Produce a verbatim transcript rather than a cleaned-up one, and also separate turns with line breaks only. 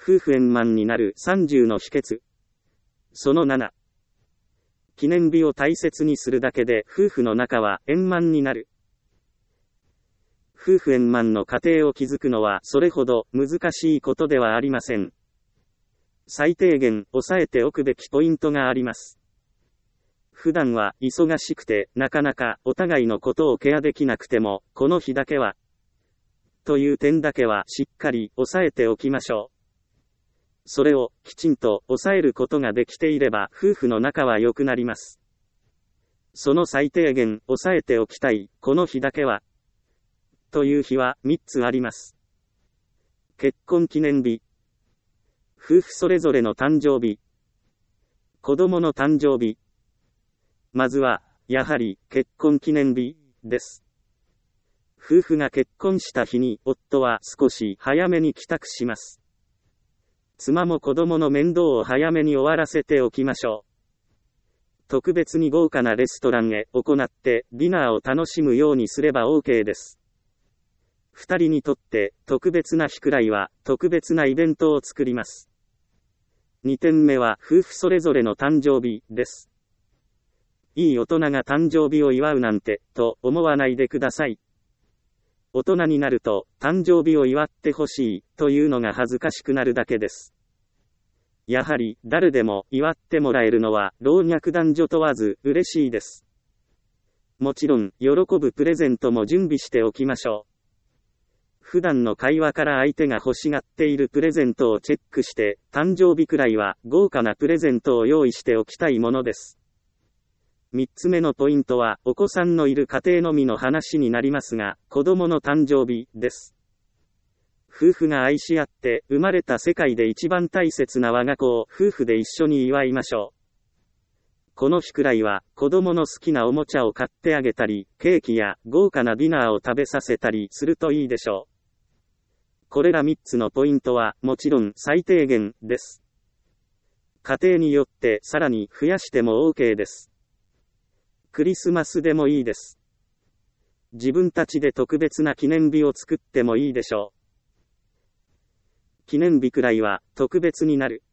夫婦円満になるさんじゅうの秘訣。そのなな。記念日を大切にするだけで夫婦の仲は円満になる。夫婦円満の家庭を築くのはそれほど難しいことではありません。最低限押さえておくべきポイントがあります。普段は忙しくてなかなかお互いのことをケアできなくても、この日だけはという点だけはしっかり押さえておきましょう。それをきちんと抑えることができていれば夫婦の仲は良くなります。その最低限抑えておきたいこの日だけはという日はみっつあります。結婚記念日、夫婦それぞれの誕生日、子供の誕生日。まずはやはり結婚記念日です。夫婦が結婚した日に夫は少し早めに帰宅します。妻も子供の面倒を早めに終わらせておきましょう。特別に豪華なレストランへ行ってディナーを楽しむようにすれば OK です。二人にとって特別な日くらいは特別なイベントを作ります。にてんめは夫婦それぞれの誕生日です。いい大人が誕生日を祝うなんてと思わないでください。大人になると、誕生日を祝ってほしい、というのが恥ずかしくなるだけです。やはり、誰でも祝ってもらえるのは、老若男女問わず、嬉しいです。もちろん、喜ぶプレゼントも準備しておきましょう。普段の会話から相手が欲しがっているプレゼントをチェックして、誕生日くらいは、豪華なプレゼントを用意しておきたいものです。三つ目のポイントは、お子さんのいる家庭のみの話になりますが、子供の誕生日です。夫婦が愛し合って、生まれた世界で一番大切な我が子を夫婦で一緒に祝いましょう。この日くらいは、子供の好きなおもちゃを買ってあげたり、ケーキや豪華なディナーを食べさせたりするといいでしょう。これら三つのポイントは、もちろん最低限です。家庭によってさらに増やしても OK です。クリスマスでもいいです。自分たちで特別な記念日を作ってもいいでしょう。記念日くらいは特別になる。